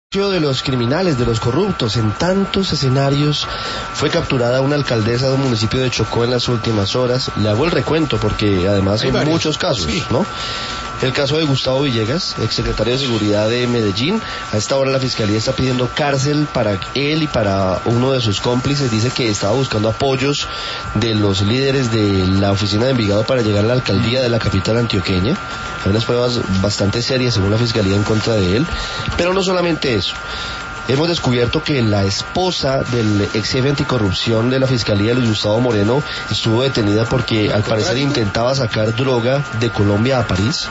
De los criminales, de los corruptos, en tantos escenarios fue capturada una alcaldesa del municipio de Chocó en las últimas horas. Le hago el recuento porque además hay muchos casos, ¿no? El caso de Gustavo Villegas, exsecretario de Seguridad de Medellín. A esta hora la Fiscalía está pidiendo cárcel para él y para uno de sus cómplices. Dice que estaba buscando apoyos de los líderes de la oficina de Envigado para llegar a la alcaldía de la capital antioqueña. Hay unas pruebas bastante serias según la Fiscalía en contra de él. Pero no solamente eso. Hemos descubierto que la esposa del ex jefe anticorrupción de la Fiscalía, Luis Gustavo Moreno, estuvo detenida porque al parecer intentaba sacar droga de Colombia a París.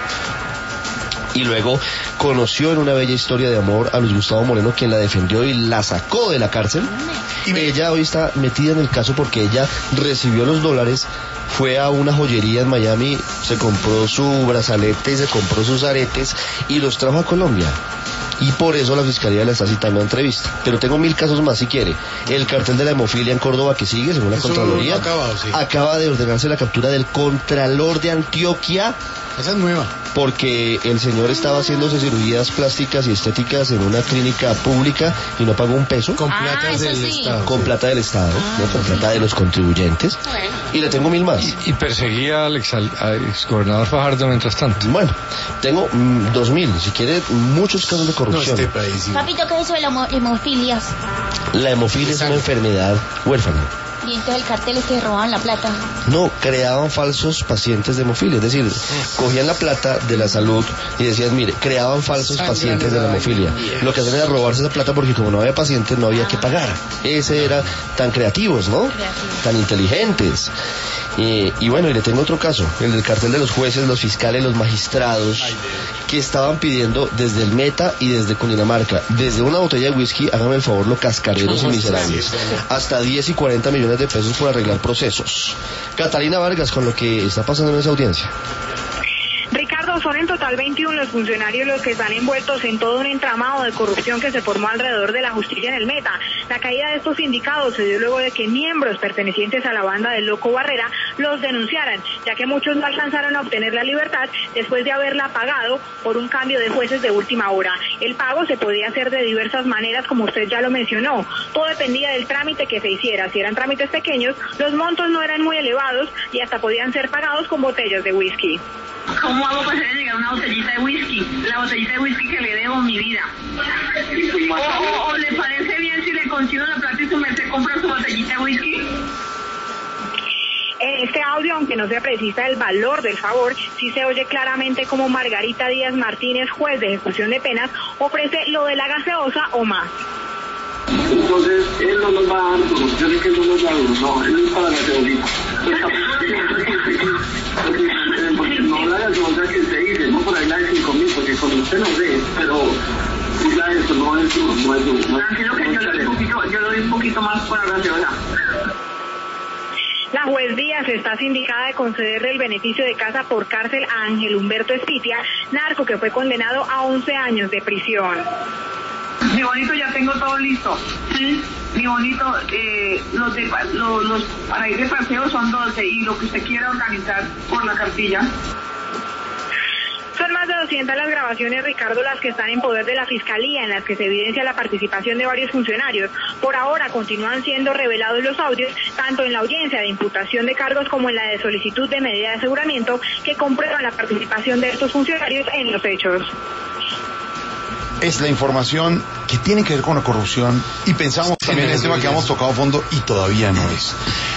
Y luego conoció en una bella historia de amor a Luis Gustavo Moreno, quien la defendió y la sacó de la cárcel. Y ella hoy está metida en el caso porque ella recibió los dólares, fue a una joyería en Miami, se compró su brazalete, se compró sus aretes y los trajo a Colombia. Y por eso la Fiscalía la está citando a entrevista. Pero tengo 1000 casos más si quiere. El cartel de la hemofilia en Córdoba que sigue, según la Contraloría, acaba de ordenarse la captura del Contralor de Antioquia. Esa es nueva. Porque el señor estaba haciéndose cirugías plásticas y estéticas en una clínica pública y no pagó un peso. Con plata del Estado. Con plata del Estado, ¿no? Con plata de los contribuyentes. Bueno. Y le tengo 1000 más. Y perseguía al exgobernador Fajardo mientras tanto. Bueno, tengo 2000. Si quiere, muchos casos de corrupción. No, este país, sí. Papito, ¿qué es eso de la hemofilia? La hemofilia es una enfermedad huérfana. Y entonces el cartel es que robaban la plata. No, creaban falsos pacientes de hemofilia, es decir, cogían la plata de la salud y decían, mire, creaban falsos pacientes de la hemofilia. Lo que hacían era robarse esa plata porque como no había pacientes no había que pagar. Ese era tan creativos, ¿no? Tan inteligentes. Y bueno, y le tengo otro caso, el del cartel de los jueces, los fiscales, los magistrados, que estaban pidiendo desde el Meta y desde Cundinamarca, desde una botella de whisky, háganme el favor, los cascareros y miserables, hasta 10 y 40 millones de pesos por arreglar procesos. Catalina Vargas, con lo que está pasando en esa audiencia. Ricardo, son en total 21 los funcionarios los que están envueltos en todo un entramado de corrupción que se formó alrededor de la justicia en el Meta. La caída de estos sindicados se dio luego de que miembros pertenecientes a la banda del Loco Barrera los denunciaran, ya que muchos no alcanzaron a obtener la libertad después de haberla pagado por un cambio de jueces de última hora. El pago se podía hacer de diversas maneras, como usted ya lo mencionó. Todo dependía del trámite que se hiciera. Si eran trámites pequeños, los montos no eran muy elevados y hasta podían ser pagados con botellas de whisky. ¿Cómo hago para hacerle llegar una botellita de whisky? La botellita de whisky que le debo mi vida. ¿O le parece bien si le consigo la plata y su merced compra su botellita de whisky? En este audio, aunque no se precisa el valor del favor, sí se oye claramente como Margarita Díaz Martínez, juez de ejecución de penas, ofrece lo de la gaseosa o más. Entonces, él no nos va a dar, yo sé que él no nos va a dar, no, él es para la gaseosita. Porque no la gaseosa que usted dice, no por ahí la de 5.000, porque con usted no sé, pero la de eso no es tranquilo que yo le doy un poquito más por la gaseosa. La juez Díaz está sindicada de concederle el beneficio de casa por cárcel a Ángel Humberto Espitia, narco que fue condenado a 11 años de prisión. Mi bonito, ya tengo todo listo. ¿Sí? Mi bonito, los para ir de paseo son 12 y lo que usted quiera organizar por la cartilla. Son más de 200 las grabaciones, Ricardo, las que están en poder de la Fiscalía, en las que se evidencia la participación de varios funcionarios. Por ahora continúan siendo revelados los audios, tanto en la audiencia de imputación de cargos como en la de solicitud de medida de aseguramiento, que comprueban la participación de estos funcionarios en los hechos. Es la información que tiene que ver con la corrupción y pensamos también en el tema que hemos tocado a fondo y todavía no es.